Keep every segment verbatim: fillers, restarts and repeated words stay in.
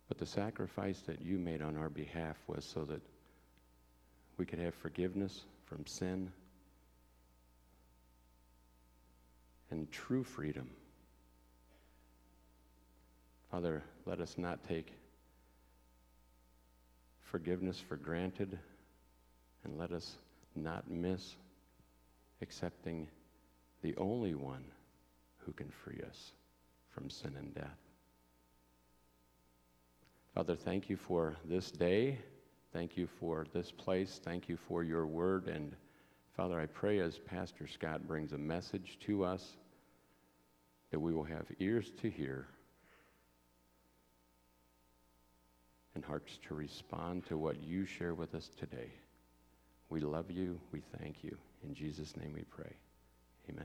But the sacrifice that you made on our behalf was so that we could have forgiveness from sin and true freedom. Father, let us not take forgiveness for granted, and let us not miss accepting the only one who can free us from sin and death. Father, thank you for this day. Thank you for this place. Thank you for your word. And Father, I pray as Pastor Scott brings a message to us that we will have ears to hear and hearts to respond to what you share with us today. We love you. We thank you. In Jesus' name we pray. Amen.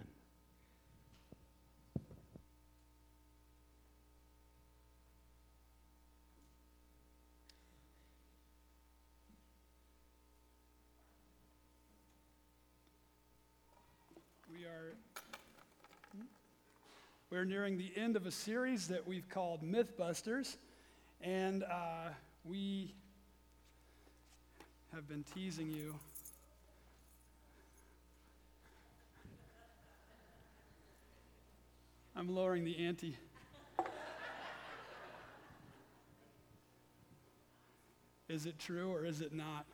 We are we're nearing the end of a series that we've called Mythbusters, and uh, we have been teasing you. I'm lowering the ante. Is it true or is it not?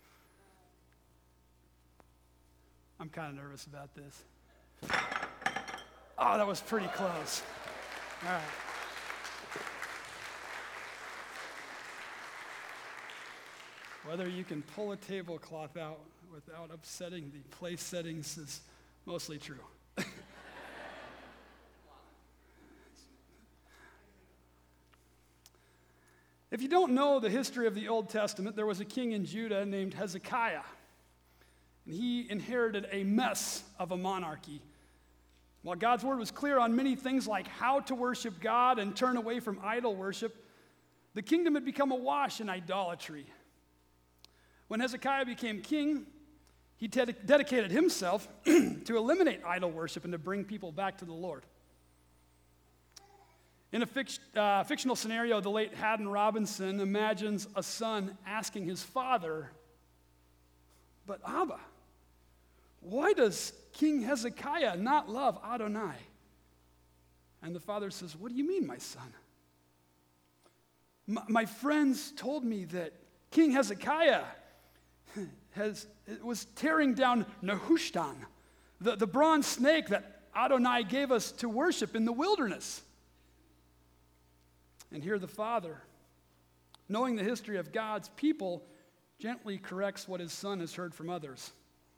I'm kind of nervous about this. Oh, that was pretty close. All right. Whether you can pull a tablecloth out without upsetting the place settings is mostly true. If you don't know the history of the Old Testament, there was a king in Judah named Hezekiah. And he inherited a mess of a monarchy. While God's word was clear on many things like how to worship God and turn away from idol worship, the kingdom had become awash in idolatry. When Hezekiah became king, he ded- dedicated himself to eliminate idol worship and to bring people back to the Lord. In a fic- uh, fictional scenario, the late Haddon Robinson imagines a son asking his father, "But Abba, why does King Hezekiah not love Adonai?" And the father says, "What do you mean, my son? My, my friends told me that King Hezekiah has, was tearing down Nehushtan, the, the bronze snake that Adonai gave us to worship in the wilderness." And here the father, knowing the history of God's people, gently corrects what his son has heard from others.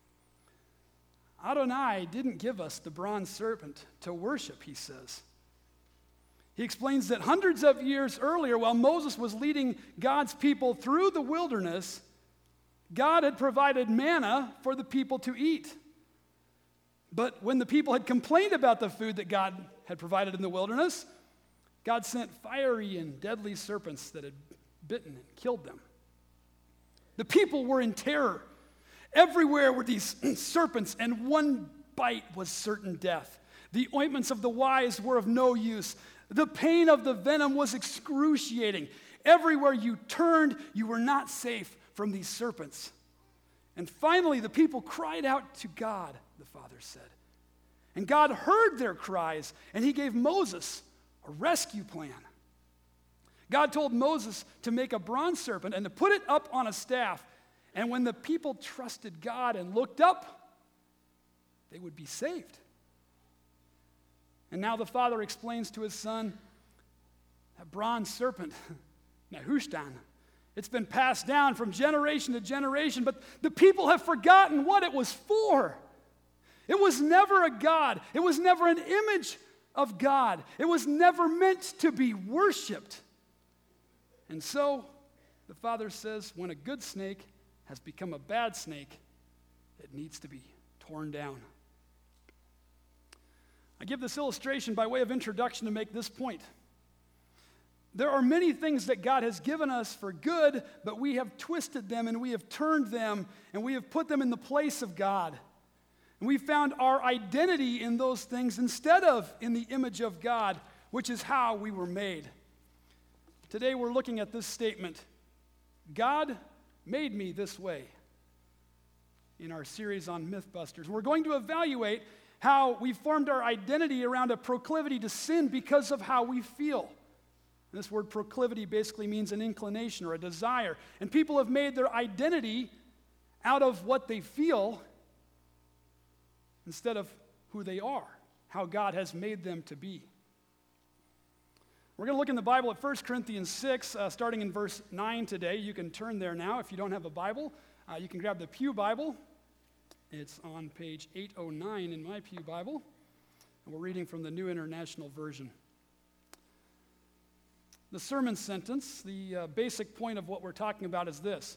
Adonai didn't give us the bronze serpent to worship, he says. He explains that hundreds of years earlier, while Moses was leading God's people through the wilderness, God had provided manna for the people to eat. But when the people had complained about the food that God had provided in the wilderness, God sent fiery and deadly serpents that had bitten and killed them. The people were in terror. Everywhere were these serpents, and one bite was certain death. The ointments of the wise were of no use. The pain of the venom was excruciating. Everywhere you turned, you were not safe from these serpents. And finally, the people cried out to God, the father said. And God heard their cries, and he gave Moses a rescue plan. God told Moses to make a bronze serpent and to put it up on a staff. And when the people trusted God and looked up, they would be saved. And now the father explains to his son, that bronze serpent, Nehushtan, it's been passed down from generation to generation, but the people have forgotten what it was for. It was never a god. It was never an image of God. It was never meant to be worshiped. And so, the father says, when a good snake has become a bad snake, it needs to be torn down. I give this illustration by way of introduction to make this point. There are many things that God has given us for good, but we have twisted them and we have turned them and we have put them in the place of God. And we found our identity in those things instead of in the image of God, which is how we were made. Today we're looking at this statement, God made me this way, in our series on Mythbusters. We're going to evaluate how we formed our identity around a proclivity to sin because of how we feel. And this word proclivity basically means an inclination or a desire. And people have made their identity out of what they feel instead of who they are, how God has made them to be. We're going to look in the Bible at First Corinthians six, uh, starting in verse nine today. You can turn there now. If you don't have a Bible, uh, you can grab the Pew Bible. It's on page eight oh nine in my Pew Bible. And we're reading from the New International Version. The sermon sentence, the uh, basic point of what we're talking about is this.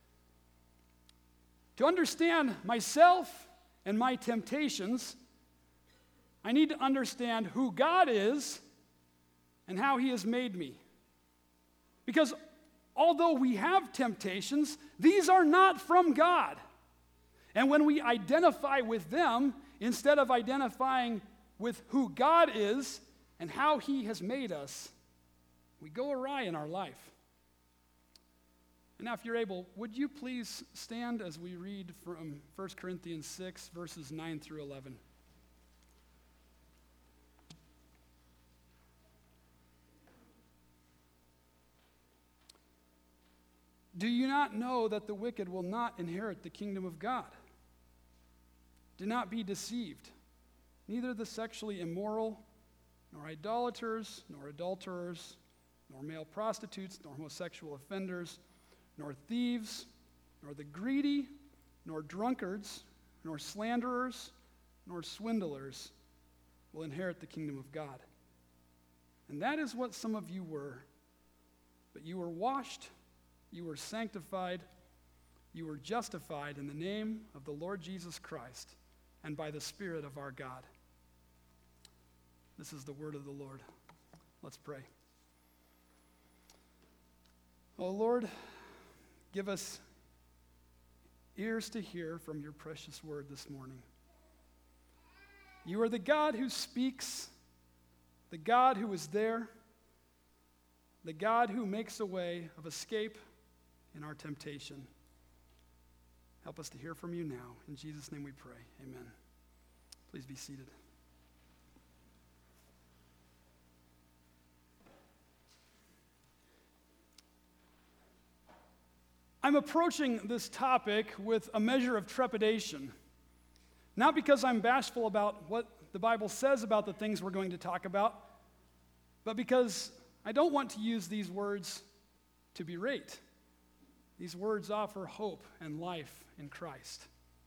To understand myself and my temptations, I need to understand who God is and how He has made me. Because although we have temptations, these are not from God. And when we identify with them, instead of identifying with who God is and how He has made us, we go awry in our life. And now, if you're able, would you please stand as we read from First Corinthians six, verses nine through eleven. Do you not know that the wicked will not inherit the kingdom of God? Do not be deceived. Neither the sexually immoral, nor idolaters, nor adulterers, nor male prostitutes, nor homosexual offenders, nor thieves, nor the greedy, nor drunkards, nor slanderers, nor swindlers will inherit the kingdom of God. And that is what some of you were. But you were washed, you were sanctified, you were justified in the name of the Lord Jesus Christ and by the Spirit of our God. This is the word of the Lord. Let's pray. Oh Lord, give us ears to hear from your precious word this morning. You are the God who speaks, the God who is there, the God who makes a way of escape in our temptation. Help us to hear from you now. In Jesus' name we pray. Amen. Please be seated. I'm approaching this topic with a measure of trepidation, not because I'm bashful about what the Bible says about the things we're going to talk about, but because I don't want to use these words to berate. These words offer hope and life in Christ.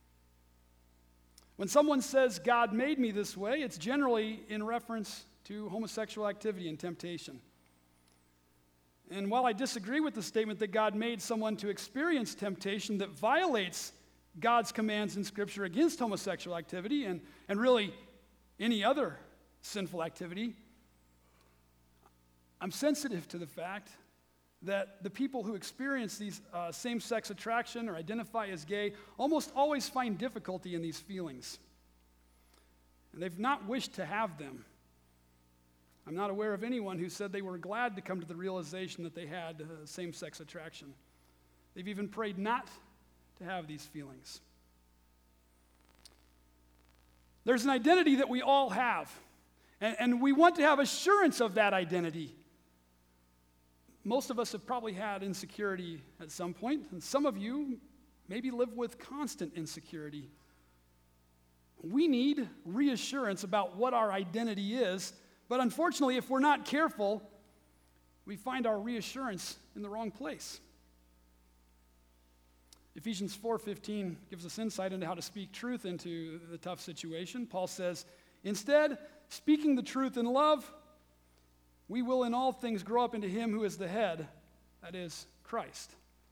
When someone says, God made me this way, it's generally in reference to homosexual activity and temptation. And while I disagree with the statement that God made someone to experience temptation that violates God's commands in Scripture against homosexual activity and, and really any other sinful activity, I'm sensitive to the fact that the people who experience these uh, same-sex attraction or identify as gay almost always find difficulty in these feelings. And they've not wished to have them. I'm not aware of anyone who said they were glad to come to the realization that they had uh, same-sex attraction. They've even prayed not to have these feelings. There's an identity that we all have, and, and we want to have assurance of that identity. Most of us have probably had insecurity at some point, and some of you maybe live with constant insecurity. We need reassurance about what our identity is, but unfortunately, if we're not careful, we find our reassurance in the wrong place. Ephesians four fifteen gives us insight into how to speak truth into the tough situation. Paul says, instead, speaking the truth in love, we will in all things grow up into him who is the head, that is, Christ.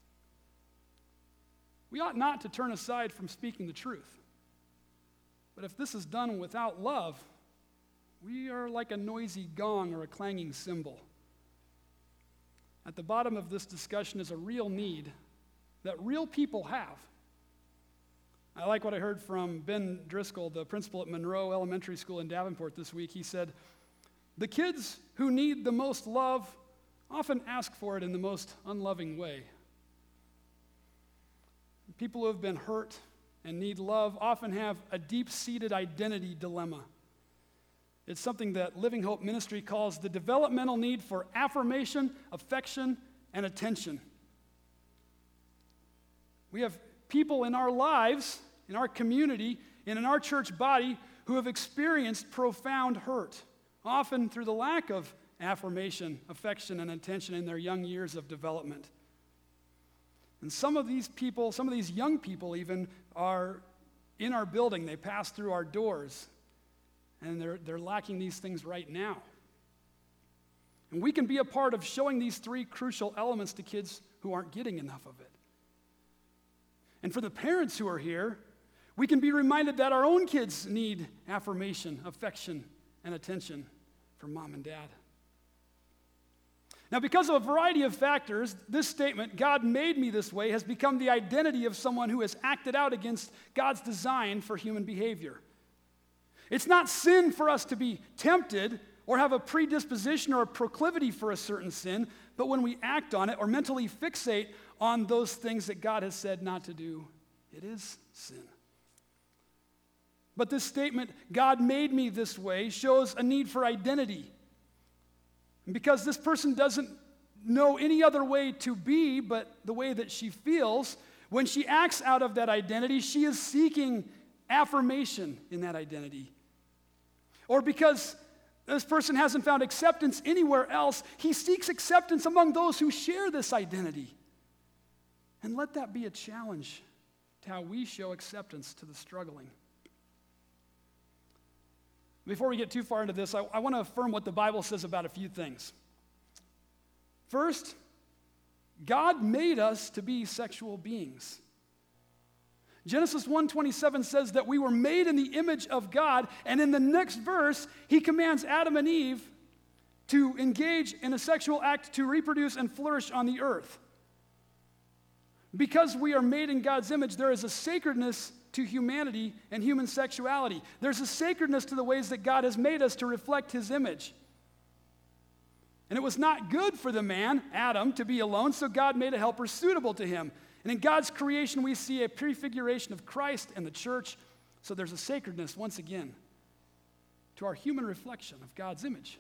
We ought not to turn aside from speaking the truth. But if this is done without love, we are like a noisy gong or a clanging cymbal. At the bottom of this discussion is a real need that real people have. I like what I heard from Ben Driscoll, the principal at Monroe Elementary School in Davenport this week. He said, the kids who need the most love often ask for it in the most unloving way. People who have been hurt and need love often have a deep-seated identity dilemma. It's something that Living Hope Ministry calls the developmental need for affirmation, affection, and attention. We have people in our lives, in our community, and in our church body who have experienced profound hurt, often through the lack of affirmation, affection, and attention in their young years of development. And some of these people, some of these young people even, are in our building. They pass through our doors, and they're, they're lacking these things right now. And we can be a part of showing these three crucial elements to kids who aren't getting enough of it. And for the parents who are here, we can be reminded that our own kids need affirmation, affection, and attention from mom and dad. Now, because of a variety of factors, this statement, God made me this way, has become the identity of someone who has acted out against God's design for human behavior. It's not sin for us to be tempted or have a predisposition or a proclivity for a certain sin, but when we act on it or mentally fixate on those things that God has said not to do, it is sin. But this statement, God made me this way, shows a need for identity. And because this person doesn't know any other way to be but the way that she feels, when she acts out of that identity, she is seeking affirmation in that identity. Or because this person hasn't found acceptance anywhere else, he seeks acceptance among those who share this identity. And let that be a challenge to how we show acceptance to the struggling. Before we get too far into this, I, I want to affirm what the Bible says about a few things. First, God made us to be sexual beings. Genesis one twenty-seven says that we were made in the image of God, and in the next verse, he commands Adam and Eve to engage in a sexual act to reproduce and flourish on the earth. Because we are made in God's image, there is a sacredness to humanity and human sexuality. There's a sacredness to the ways that God has made us to reflect his image. And it was not good for the man, Adam, to be alone, so God made a helper suitable to him. And in God's creation, we see a prefiguration of Christ and the church, so there's a sacredness, once again, to our human reflection of God's image.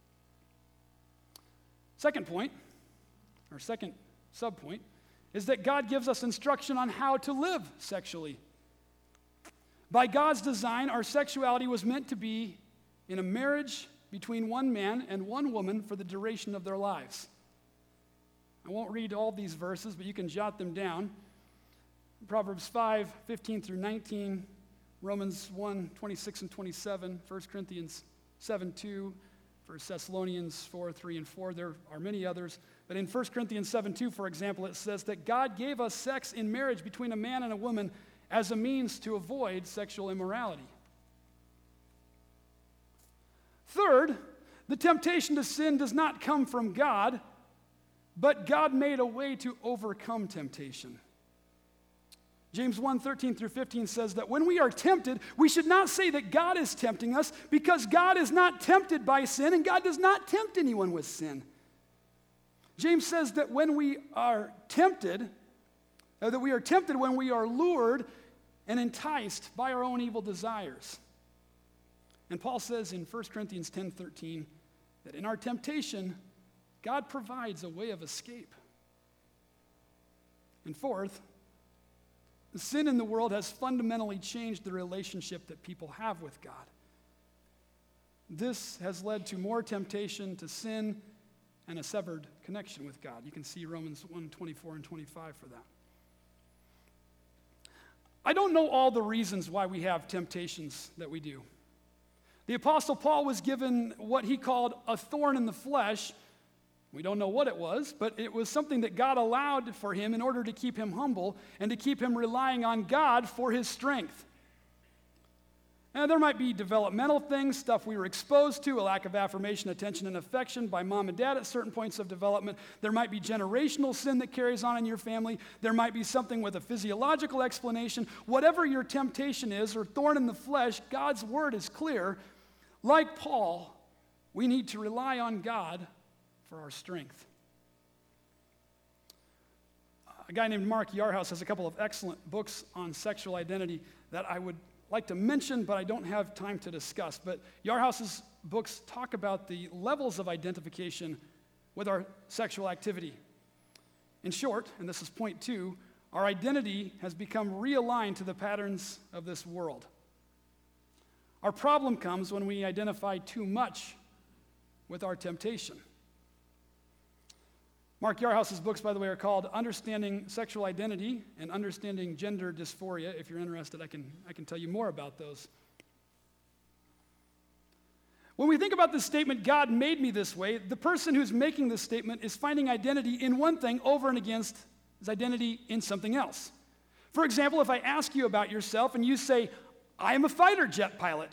Second point, or second subpoint, is that God gives us instruction on how to live sexually. By God's design, our sexuality was meant to be in a marriage between one man and one woman for the duration of their lives. I won't read all these verses, but you can jot them down. Proverbs five, fifteen through nineteen, Romans one, twenty-six and twenty-seven, First Corinthians seven, two, First Thessalonians four, three and four. There are many others. But in First Corinthians seven, two, for example, it says that God gave us sex in marriage between a man and a woman as a means to avoid sexual immorality. Third, the temptation to sin does not come from God, but God made a way to overcome temptation. James one, thirteen through fifteen says that when we are tempted, we should not say that God is tempting us, because God is not tempted by sin, and God does not tempt anyone with sin. James says that when we are tempted, or that we are tempted when we are lured and enticed by our own evil desires. And Paul says in First Corinthians ten, thirteen that in our temptation, God provides a way of escape. And fourth, the sin in the world has fundamentally changed the relationship that people have with God. This has led to more temptation to sin and a severed connection with God. You can see Romans one, twenty-four and twenty-five for that. I don't know all the reasons why we have temptations that we do. The Apostle Paul was given what he called a thorn in the flesh. We don't know what it was, but it was something that God allowed for him in order to keep him humble and to keep him relying on God for his strength. Now, there might be developmental things, stuff we were exposed to, a lack of affirmation, attention, and affection by mom and dad at certain points of development. There might be generational sin that carries on in your family. There might be something with a physiological explanation. Whatever your temptation is or thorn in the flesh, God's word is clear. Like Paul, we need to rely on God for our strength. a guy named Mark Yarhouse has a couple of excellent books on sexual identity that I would like to mention, but I don't have time to discuss. But Yarhouse's books talk about the levels of identification with our sexual activity. In short, and this is point two, our identity has become realigned to the patterns of this world. Our problem comes when we identify too much with our temptation. Mark Yarhouse's books, by the way, are called Understanding Sexual Identity and Understanding Gender Dysphoria. If you're interested, I can, I can tell you more about those. When we think about this statement, God made me this way, the person who's making this statement is finding identity in one thing over and against his identity in something else. For example, if I ask you about yourself and you say, I am a fighter jet pilot,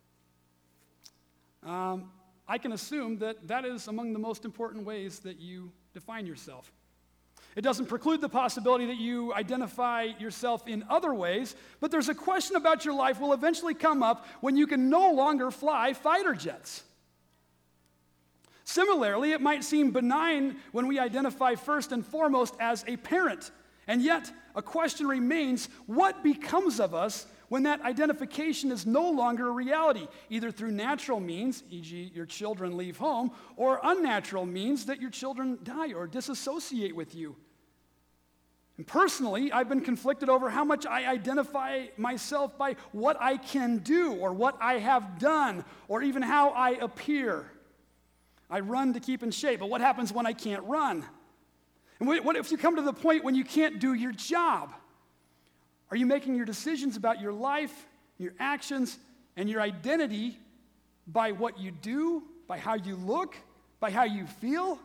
um, I can assume that that is among the most important ways that you define yourself. It doesn't preclude the possibility that you identify yourself in other ways, but there's a question about your life will eventually come up when you can no longer fly fighter jets. Similarly, it might seem benign when we identify first and foremost as a parent, and yet a question remains, what becomes of us when that identification is no longer a reality, either through natural means, for example your children leave home, or unnatural means that your children die or disassociate with you? And personally, I've been conflicted over how much I identify myself by what I can do or what I have done or even how I appear. I run to keep in shape, but what happens when I can't run? And what if you come to the point when you can't do your job? Are you making your decisions about your life, your actions, and your identity by what you do, by how you look, by how you feel,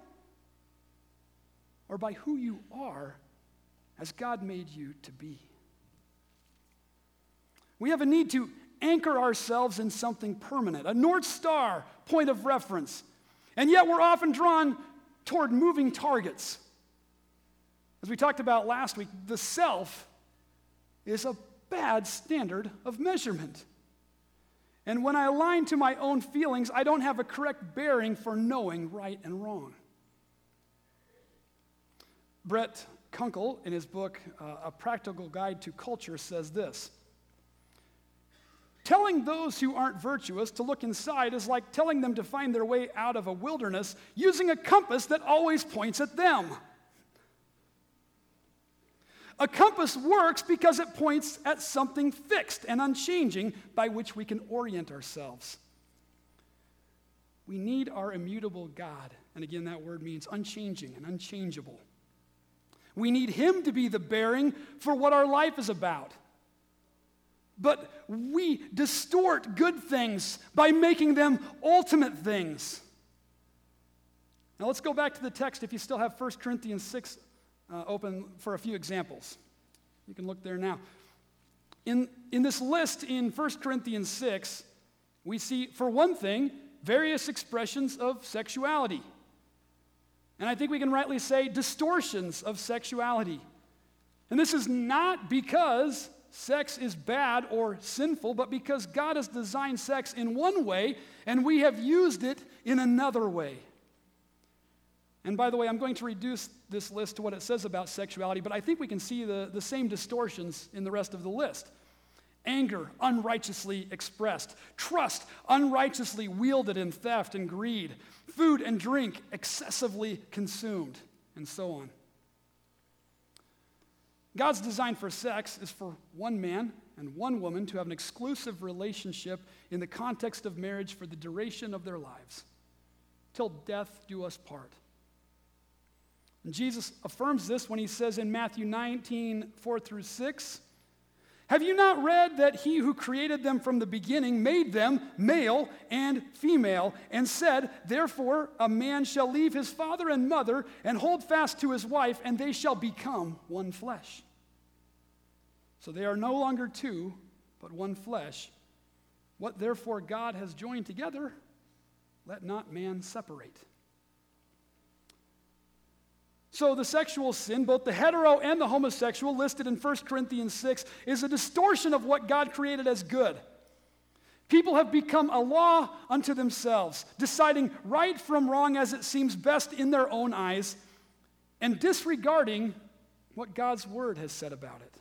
or by who you are as God made you to be? We have a need to anchor ourselves in something permanent, a North Star point of reference, and yet we're often drawn toward moving targets. As we talked about last week, the self is a bad standard of measurement. And when I align to my own feelings, I don't have a correct bearing for knowing right and wrong. Brett Kunkel, in his book, uh, A Practical Guide to Culture, says this: telling those who aren't virtuous to look inside is like telling them to find their way out of a wilderness using a compass that always points at them. A compass works because it points at something fixed and unchanging by which we can orient ourselves. We need our immutable God, and again, that word means unchanging and unchangeable. We need Him to be the bearing for what our life is about. But we distort good things by making them ultimate things. Now let's go back to the text if you still have First Corinthians six uh, open for a few examples. You can look there now. In, in this list in First Corinthians six, we see, for one thing, various expressions of sexuality. And I think we can rightly say distortions of sexuality. And this is not because sex is bad or sinful, but because God has designed sex in one way, and we have used it in another way. And by the way, I'm going to reduce this list to what it says about sexuality, but I think we can see the, the same distortions in the rest of the list. Anger, unrighteously expressed. Trust, unrighteously wielded in theft and greed. Food and drink, excessively consumed, and so on. God's design for sex is for one man and one woman to have an exclusive relationship in the context of marriage for the duration of their lives, till death do us part. And Jesus affirms this when he says in Matthew nineteen, four through six, have you not read that he who created them from the beginning made them male and female, and said, therefore a man shall leave his father and mother and hold fast to his wife, and they shall become one flesh. So they are no longer two, but one flesh. What therefore God has joined together, let not man separate. So the sexual sin, both the hetero and the homosexual, listed in First Corinthians six, is a distortion of what God created as good. People have become a law unto themselves, deciding right from wrong as it seems best in their own eyes, and disregarding what God's word has said about it.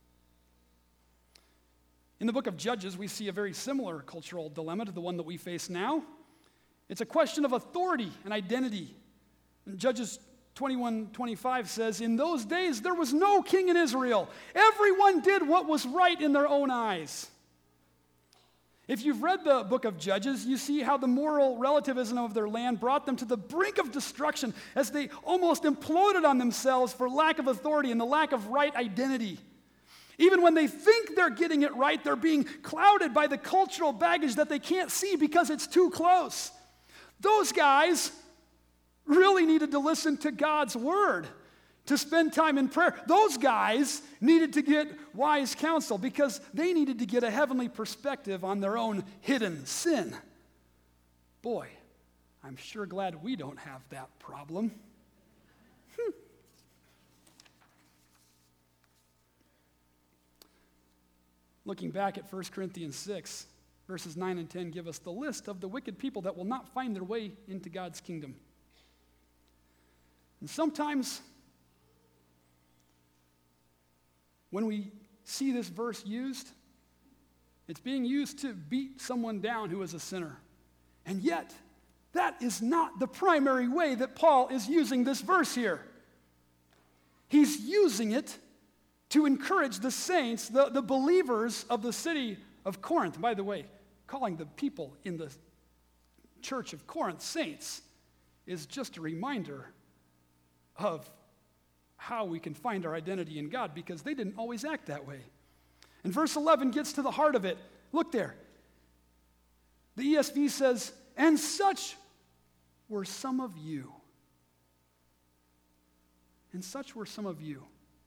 In the book of Judges, we see a very similar cultural dilemma to the one that we face now. It's a question of authority and identity. And Judges twenty-one twenty-five says, "In those days there was no king in Israel. Everyone did what was right in their own eyes." If you've read the book of Judges, you see how the moral relativism of their land brought them to the brink of destruction as they almost imploded on themselves for lack of authority and the lack of right identity. Even when they think they're getting it right, they're being clouded by the cultural baggage that they can't see because it's too close. Those guys really needed to listen to God's word, to spend time in prayer. Those guys needed to get wise counsel because they needed to get a heavenly perspective on their own hidden sin. Boy, I'm sure glad we don't have that problem. Hmm. Looking back at First Corinthians six, verses nine and ten give us the list of the wicked people that will not find their way into God's kingdom. And sometimes when we see this verse used, it's being used to beat someone down who is a sinner. And yet, that is not the primary way that Paul is using this verse here. He's using it to encourage the saints, the, the believers of the city of Corinth. By the way, calling the people in the church of Corinth saints is just a reminder of how we can find our identity in God, because they didn't always act that way. And verse eleven gets to the heart of it. Look there. The E S V says, "And such were some of you." And such were some of you.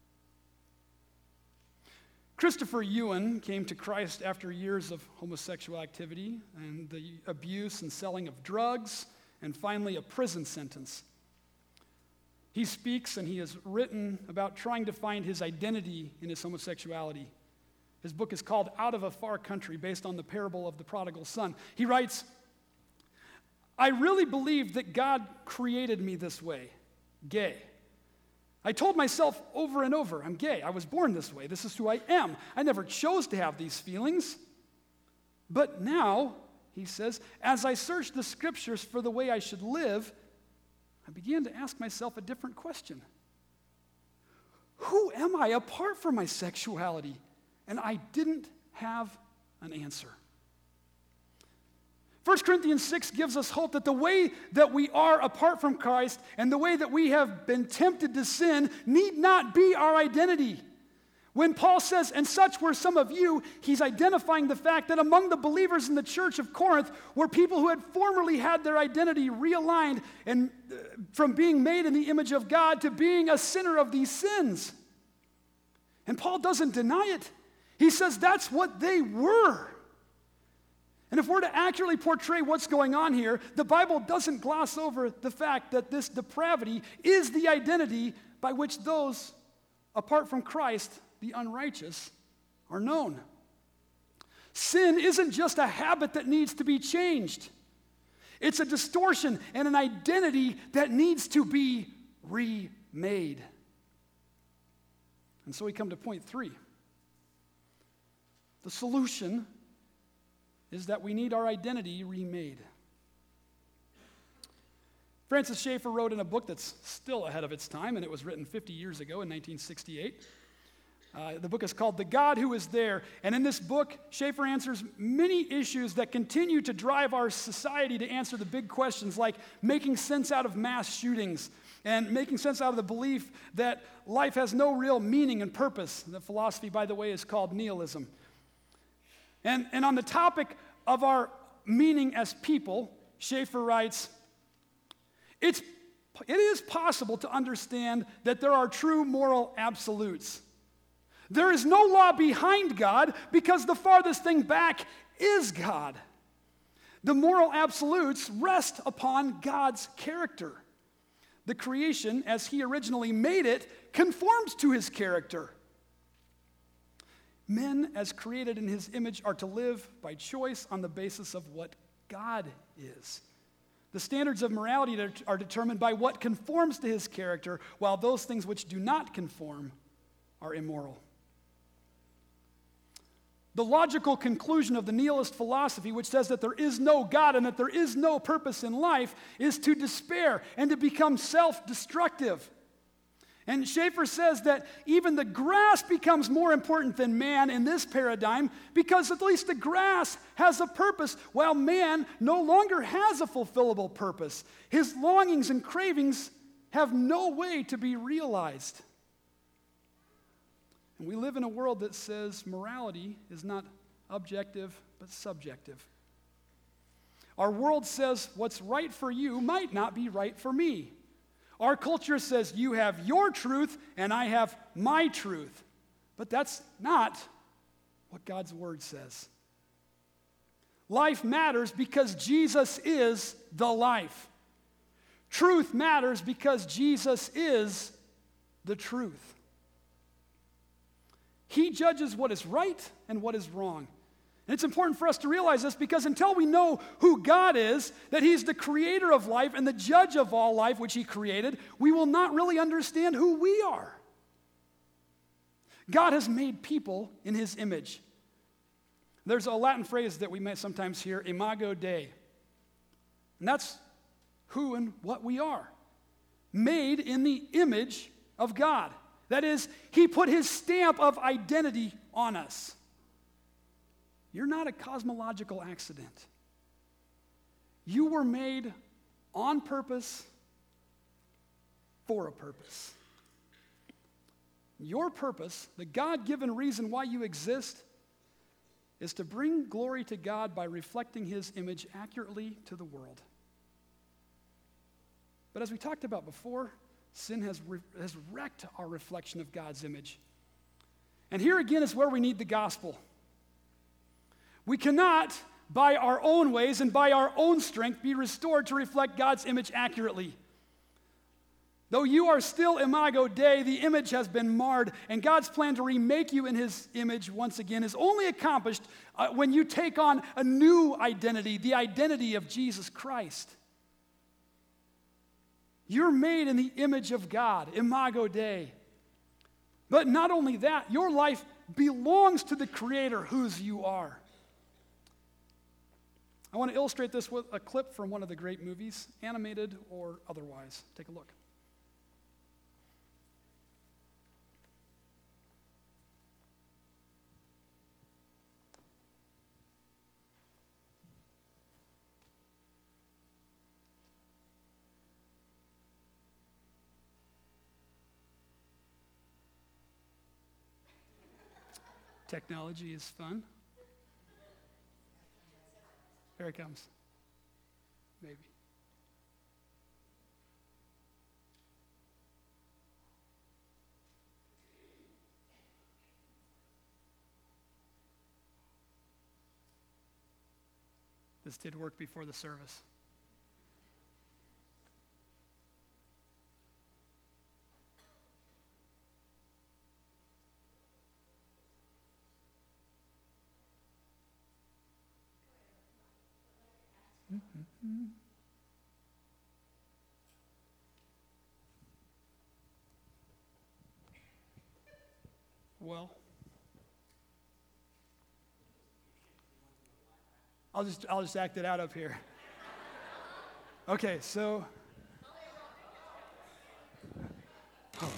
Christopher Ewan came to Christ after years of homosexual activity and the abuse and selling of drugs, and finally a prison sentence. He speaks and he has written about trying to find his identity in his homosexuality. His book is called Out of a Far Country, based on the parable of the prodigal son. He writes, "I really believed that God created me this way, gay. I told myself over and over, I'm gay. I was born this way. This is who I am. I never chose to have these feelings. But now," he says, "as I searched the scriptures for the way I should live, I began to ask myself a different question. Who am I apart from my sexuality?" And I didn't have an answer. First Corinthians six gives us hope that the way that we are apart from Christ and the way that we have been tempted to sin need not be our identity. When Paul says, "And such were some of you," he's identifying the fact that among the believers in the church of Corinth were people who had formerly had their identity realigned and uh, from being made in the image of God to being a sinner of these sins. And Paul doesn't deny it. He says that's what they were. And if we're to accurately portray what's going on here, the Bible doesn't gloss over the fact that this depravity is the identity by which those apart from Christ, the unrighteous, are known. Sin isn't just a habit that needs to be changed. It's a distortion and an identity that needs to be remade. And so we come to point three. The solution is that we need our identity remade. Francis Schaeffer wrote in a book that's still ahead of its time, and it was written fifty years ago in nineteen sixty-eight. Uh, the book is called The God Who Is There, and in this book, Schaeffer answers many issues that continue to drive our society to answer the big questions like making sense out of mass shootings and making sense out of the belief that life has no real meaning and purpose. The philosophy, by the way, is called nihilism. And, and on the topic of our meaning as people, Schaeffer writes, It's, it is possible to understand that there are true moral absolutes. There is no law behind God because the farthest thing back is God. The moral absolutes rest upon God's character. The creation, as He originally made it, conforms to His character. Men, as created in His image, are to live by choice on the basis of what God is. The standards of morality are determined by what conforms to his character, while those things which do not conform are immoral. The logical conclusion of the nihilist philosophy, which says that there is no God and that there is no purpose in life, is to despair and to become self-destructive. And Schaeffer says that even the grass becomes more important than man in this paradigm because at least the grass has a purpose, while man no longer has a fulfillable purpose. His longings and cravings have no way to be realized. And we live in a world that says morality is not objective but subjective. Our world says what's right for you might not be right for me. Our culture says you have your truth and I have my truth. But that's not what God's word says. Life matters because Jesus is the life. Truth matters because Jesus is the truth. He judges what is right and what is wrong. And it's important for us to realize this because until we know who God is, that he's the creator of life and the judge of all life, which he created, we will not really understand who we are. God has made people in his image. There's a Latin phrase that we may sometimes hear, imago Dei. And that's who and what we are. Made in the image of God. That is, he put his stamp of identity on us. You're not a cosmological accident. You were made on purpose for a purpose. Your purpose, the God-given reason why you exist, is to bring glory to God by reflecting his image accurately to the world. But as we talked about before, sin has, re- has wrecked our reflection of God's image. And here again is where we need the gospel. We cannot, by our own ways and by our own strength, be restored to reflect God's image accurately. Though you are still imago Dei, the image has been marred, and God's plan to remake you in his image once again is only accomplished uh, when you take on a new identity, the identity of Jesus Christ. You're made in the image of God, imago Dei. But not only that, your life belongs to the Creator whose you are. I want to illustrate this with a clip from one of the great movies, animated or otherwise. Take a look. Technology is fun. Here it comes. Maybe. This did work before the service. Mm-hmm. Well, I'll just I'll just act it out up here. Okay, so oh,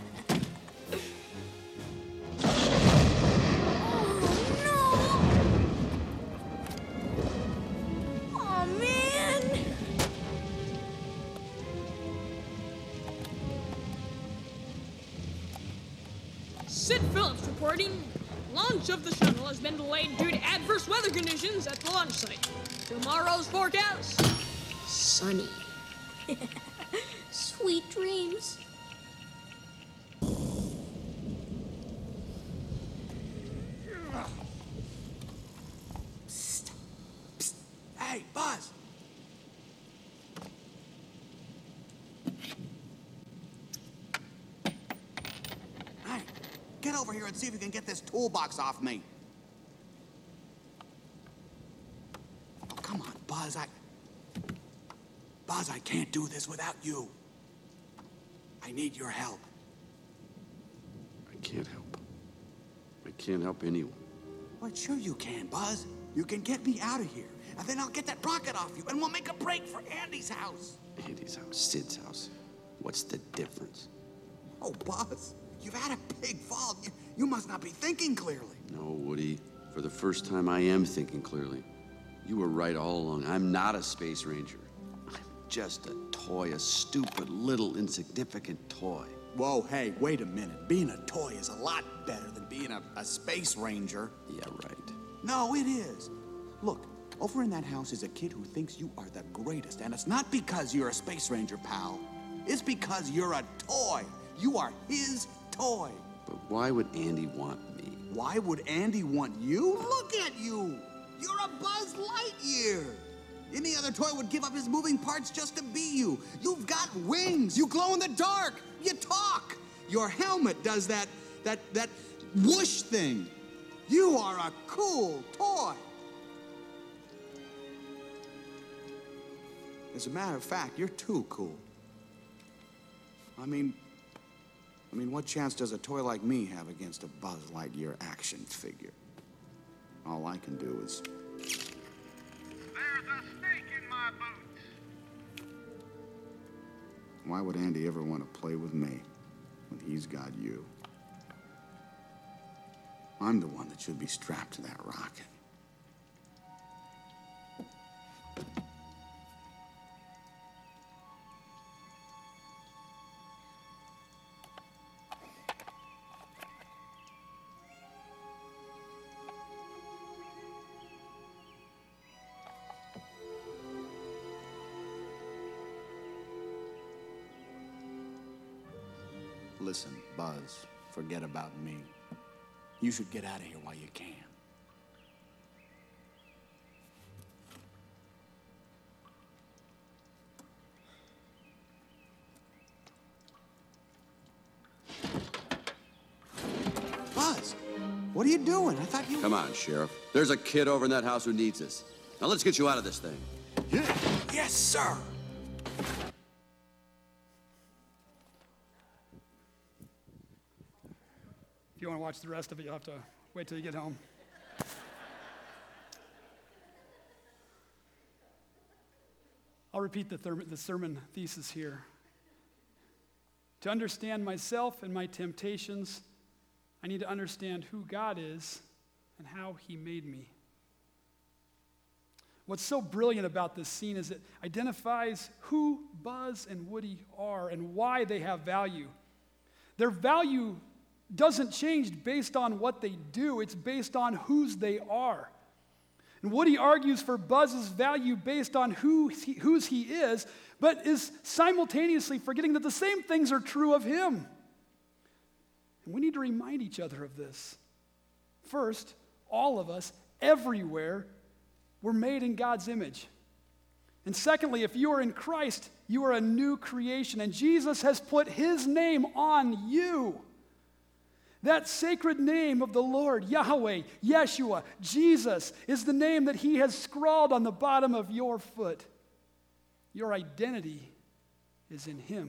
Sid Phillips reporting, launch of the shuttle has been delayed due to adverse weather conditions at the launch site. Tomorrow's forecast, sunny. Sweet dreams. Psst. Psst. Hey, Buzz. Hey, get over here and see if you can get this toolbox off me. Oh, come on, Buzz. I... Buzz, I can't do this without you. I need your help. I can't help. I can't help anyone. Well, sure you can, Buzz. You can get me out of here, and then I'll get that rocket off you, and we'll make a break for Andy's house. Andy's house, Sid's house. What's the difference? Oh, Buzz, you've had a big fall. You, you must not be thinking clearly. No, Woody. For the first time, I am thinking clearly. You were right all along. I'm not a space ranger. I'm just a toy, a stupid, little, insignificant toy. Whoa, hey, wait a minute. Being a toy is a lot better than being a, a space ranger. Yeah, right. No, it is. Look, over in that house is a kid who thinks you are the greatest, and it's not because you're a space ranger, pal. It's because you're a toy. You are his toy. But why would Andy want me? Why would Andy want you? Look at you. You're a Buzz Lightyear. Any other toy would give up his moving parts just to be you. You've got wings. You glow in the dark. You talk. Your helmet does that, that, that whoosh thing. You are a cool toy. As a matter of fact, you're too cool. I mean, I mean, what chance does a toy like me have against a Buzz Lightyear action figure? All I can do is... There's a snake in my boots. Why would Andy ever want to play with me when he's got you? I'm the one that should be strapped to that rocket. Listen, Buzz, forget about me. You should get out of here while you can. Buzz, what are you doing? I thought you... Come on, Sheriff. There's a kid over in that house who needs us. Now let's get you out of this thing. Yeah. Yes, sir. If you want to watch the rest of it, you'll have to wait till you get home. I'll repeat the, therm- the sermon thesis here. To understand myself and my temptations, I need to understand who God is and how he made me. What's so brilliant about this scene is it identifies who Buzz and Woody are and why they have value. Their value doesn't change based on what they do, it's based on whose they are. And Woody argues for Buzz's value based on who he, whose he is, but is simultaneously forgetting that the same things are true of him. And we need to remind each other of this. First, all of us, everywhere, were made in God's image. And secondly, if you are in Christ, you are a new creation, and Jesus has put his name on you. That sacred name of the Lord, Yahweh, Yeshua, Jesus, is the name that he has scrawled on the bottom of your foot. Your identity is in him.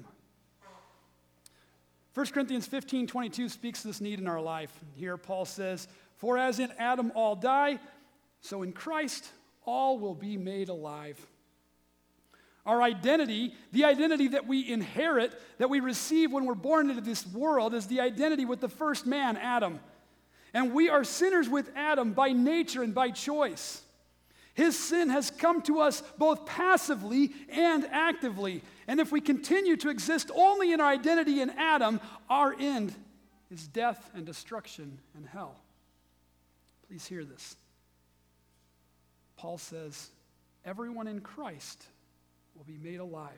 First Corinthians fifteen twenty-two speaks to this need in our life. Here Paul says, "For as in Adam all die, so in Christ all will be made alive." Our identity, the identity that we inherit, that we receive when we're born into this world, is the identity with the first man, Adam. And we are sinners with Adam by nature and by choice. His sin has come to us both passively and actively. And if we continue to exist only in our identity in Adam, our end is death and destruction and hell. Please hear this. Paul says, everyone in Christ will be made alive.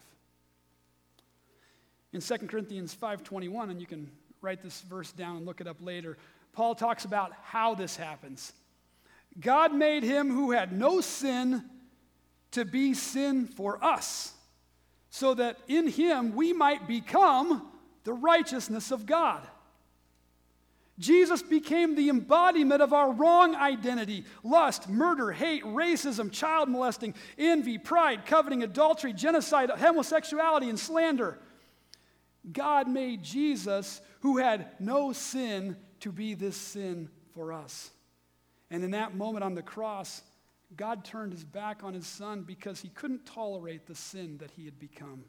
In Second Corinthians five twenty-one, and you can write this verse down and look it up later, Paul talks about how this happens. God made him who had no sin to be sin for us, so that in him we might become the righteousness of God. Jesus became the embodiment of our wrong identity: lust, murder, hate, racism, child molesting, envy, pride, coveting, adultery, genocide, homosexuality, and slander. God made Jesus, who had no sin, to be this sin for us. And in that moment on the cross, God turned his back on his son because he couldn't tolerate the sin that he had become.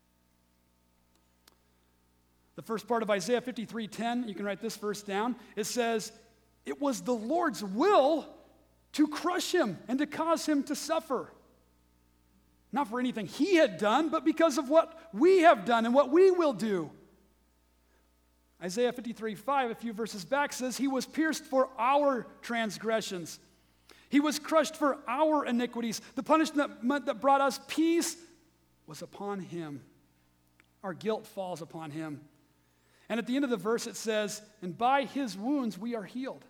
The first part of Isaiah fifty-three ten, you can write this verse down. It says, "It was the Lord's will to crush him and to cause him to suffer." Not for anything he had done, but because of what we have done and what we will do. Isaiah fifty-three five, a few verses back, says, "He was pierced for our transgressions. He was crushed for our iniquities. The punishment that brought us peace was upon him. Our guilt falls upon him." And at the end of the verse it says, "And by his wounds we are healed."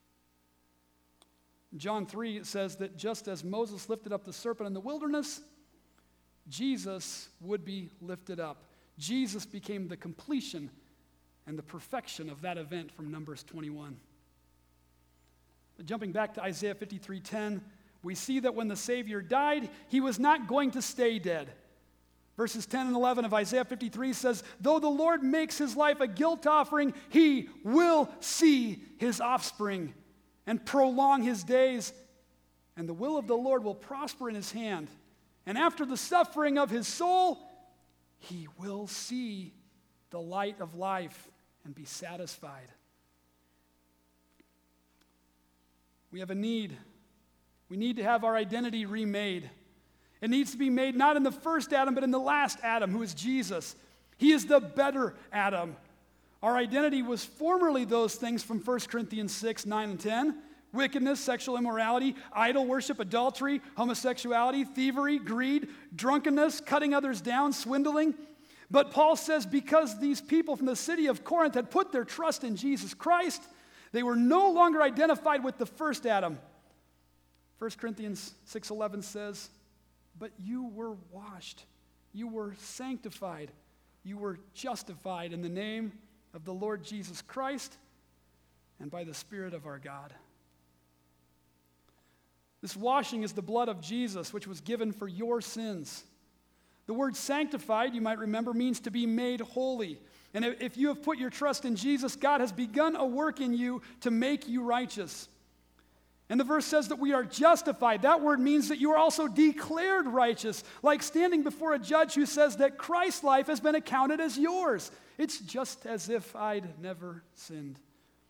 In John three, it says that just as Moses lifted up the serpent in the wilderness, Jesus would be lifted up. Jesus became the completion and the perfection of that event from Numbers twenty-one. But jumping back to Isaiah fifty-three ten, we see that when the Savior died, he was not going to stay dead. Verses ten and eleven of Isaiah fifty-three says, "Though the Lord makes his life a guilt offering, he will see his offspring and prolong his days, and the will of the Lord will prosper in his hand. And after the suffering of his soul, he will see the light of life and be satisfied." We have a need. We need to have our identity remade. It needs to be made not in the first Adam, but in the last Adam, who is Jesus. He is the better Adam. Our identity was formerly those things from First Corinthians six, nine, and ten. Wickedness, sexual immorality, idol worship, adultery, homosexuality, thievery, greed, drunkenness, cutting others down, swindling. But Paul says because these people from the city of Corinth had put their trust in Jesus Christ, they were no longer identified with the first Adam. First Corinthians six eleven says, "But you were washed, you were sanctified, you were justified in the name of the Lord Jesus Christ and by the Spirit of our God." This washing is the blood of Jesus, which was given for your sins. The word sanctified, you might remember, means to be made holy. And if you have put your trust in Jesus, God has begun a work in you to make you righteous. And the verse says that we are justified. That word means that you are also declared righteous, like standing before a judge who says that Christ's life has been accounted as yours. It's just as if I'd never sinned.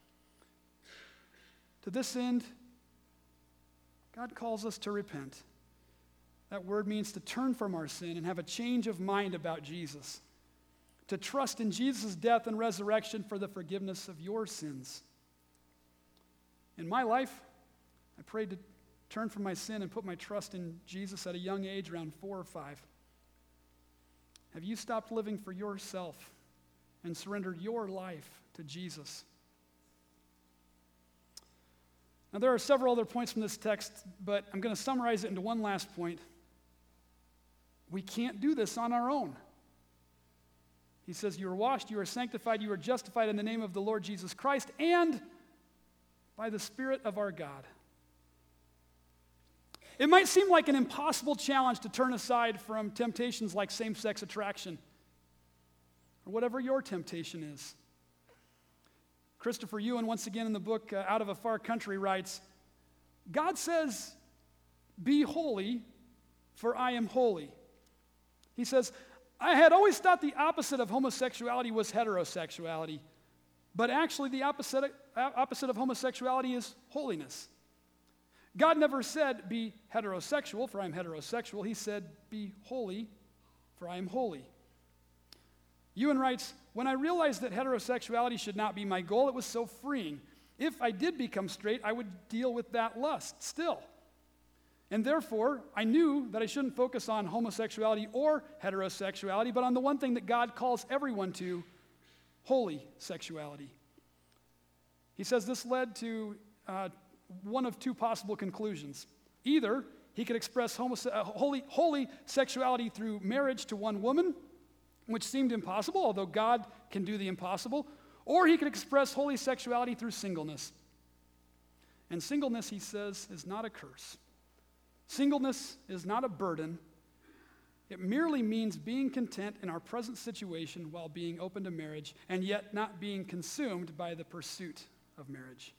To this end, God calls us to repent. That word means to turn from our sin and have a change of mind about Jesus. To trust in Jesus' death and resurrection for the forgiveness of your sins. In my life, I prayed to turn from my sin and put my trust in Jesus at a young age, around four or five. Have you stopped living for yourself and surrendered your life to Jesus? Now, there are several other points from this text, but I'm going to summarize it into one last point. We can't do this on our own. He says, "You are washed, you are sanctified, you are justified in the name of the Lord Jesus Christ and by the Spirit of our God." It might seem like an impossible challenge to turn aside from temptations like same-sex attraction or whatever your temptation is. Christopher Ewan, once again in the book uh, Out of a Far Country, writes, "God says, 'Be holy, for I am holy.' He says, 'I had always thought the opposite of homosexuality was heterosexuality, but actually the opposite, opposite of homosexuality is holiness. God never said, 'Be heterosexual, for I am heterosexual.' He said, 'Be holy, for I am holy.'" Ewan writes, "When I realized that heterosexuality should not be my goal, it was so freeing. If I did become straight, I would deal with that lust still. And therefore, I knew that I shouldn't focus on homosexuality or heterosexuality, but on the one thing that God calls everyone to, holy sexuality." He says this led to uh, one of two possible conclusions. Either he could express homose- uh, holy, holy sexuality through marriage to one woman, which seemed impossible, although God can do the impossible, Or he could express holy sexuality through singleness. And singleness, he says, is not a curse. Singleness is not a burden. It merely means being content in our present situation while being open to marriage, and yet not being consumed by the pursuit of marriage.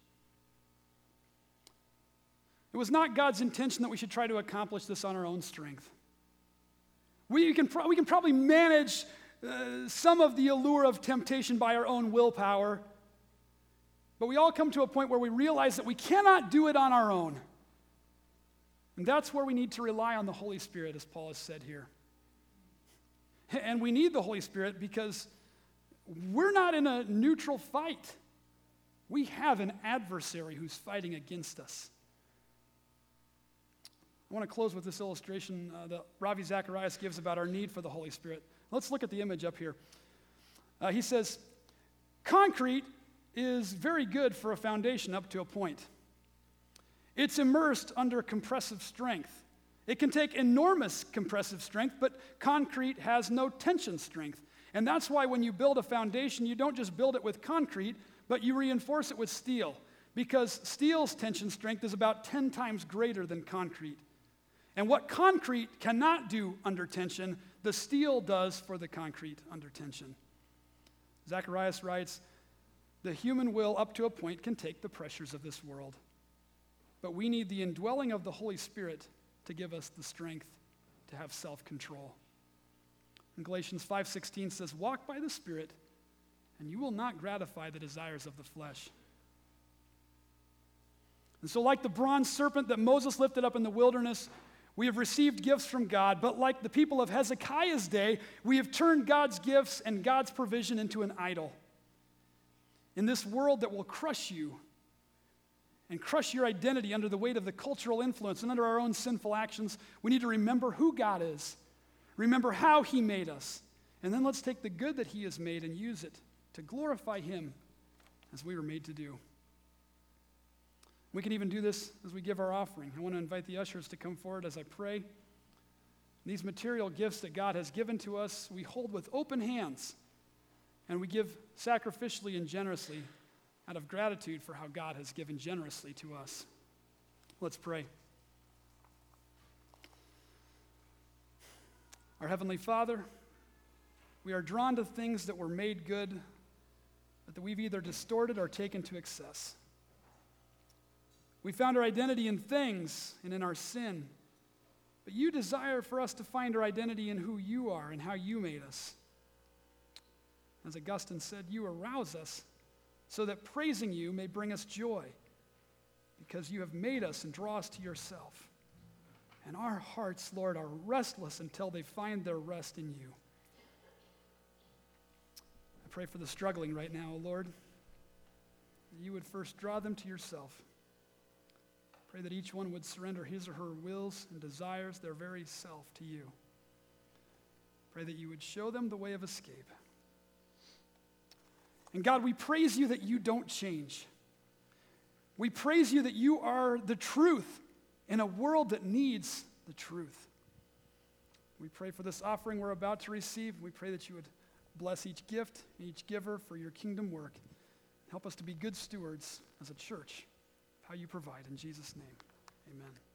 It was not God's intention that we should try to accomplish this on our own strength. We can, pro- we can probably manage uh, some of the allure of temptation by our own willpower, but we all come to a point where we realize that we cannot do it on our own. And that's where we need to rely on the Holy Spirit, as Paul has said here. And we need the Holy Spirit because we're not in a neutral fight. We have an adversary who's fighting against us. I want to close with this illustration uh, that Ravi Zacharias gives about our need for the Holy Spirit. Let's look at the image up here. Uh, he says, concrete is very good for a foundation up to a point. It's immersed under compressive strength. It can take enormous compressive strength, but concrete has no tension strength. And that's why when you build a foundation, you don't just build it with concrete, but you reinforce it with steel, because steel's tension strength is about ten times greater than concrete. And what concrete cannot do under tension, the steel does for the concrete under tension. Zacharias writes, the human will up to a point can take the pressures of this world, but we need the indwelling of the Holy Spirit to give us the strength to have self-control. And Galatians five sixteen says, walk by the Spirit, and you will not gratify the desires of the flesh. And so like the bronze serpent that Moses lifted up in the wilderness, we have received gifts from God, but like the people of Hezekiah's day, we have turned God's gifts and God's provision into an idol. In this world that will crush you and crush your identity under the weight of the cultural influence and under our own sinful actions, we need to remember who God is, remember how he made us, and then let's take the good that he has made and use it to glorify him as we were made to do. We can even do this as we give our offering. I want to invite the ushers to come forward as I pray. These material gifts that God has given to us, we hold with open hands, and we give sacrificially and generously out of gratitude for how God has given generously to us. Let's pray. Our Heavenly Father, we are drawn to things that were made good, but that we've either distorted or taken to excess. We found our identity in things and in our sin, but you desire for us to find our identity in who you are and how you made us. As Augustine said, you arouse us so that praising you may bring us joy, because you have made us and draw us to yourself. And our hearts, Lord, are restless until they find their rest in you. I pray for the struggling right now, Lord, that you would first draw them to yourself. Pray that each one would surrender his or her wills and desires, their very self, to you. Pray that you would show them the way of escape. And God, we praise you that you don't change. We praise you that you are the truth in a world that needs the truth. We pray for this offering we're about to receive. We pray that you would bless each gift and each giver for your kingdom work. Help us to be good stewards as a church of how you provide. In Jesus' name, amen.